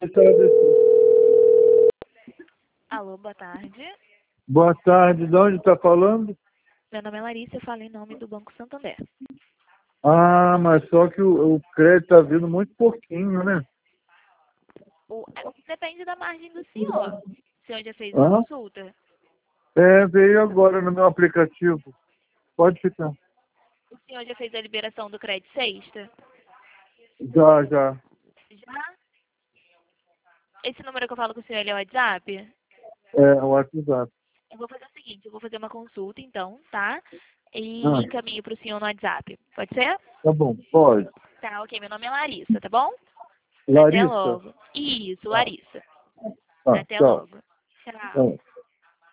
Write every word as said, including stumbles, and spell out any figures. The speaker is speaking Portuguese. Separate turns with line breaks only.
Alô, boa tarde.
Boa tarde, de onde está falando?
Meu nome é Larissa, eu falo em nome do Banco Santander.
Ah, mas só que o, o crédito está vindo muito pouquinho, né?
O, depende da margem do senhor. O senhor já fez uma
Hã?
consulta?
É, veio agora no meu aplicativo. Pode ficar.
O senhor já fez a liberação do crédito sexta?
Já, já.
Já? Esse número que eu falo com o senhor, ele é o WhatsApp?
É, o WhatsApp.
Eu vou fazer o seguinte, eu vou fazer uma consulta, então, tá? E
Ah,
encaminho para o senhor no WhatsApp. Pode ser?
tá bom, pode.
Tá, ok. Meu nome é Larissa, tá bom? Até
Larissa?
logo. Isso,
Tá,
Larissa.
tá,
Até
tchau.
logo. Tchau.
Tchau.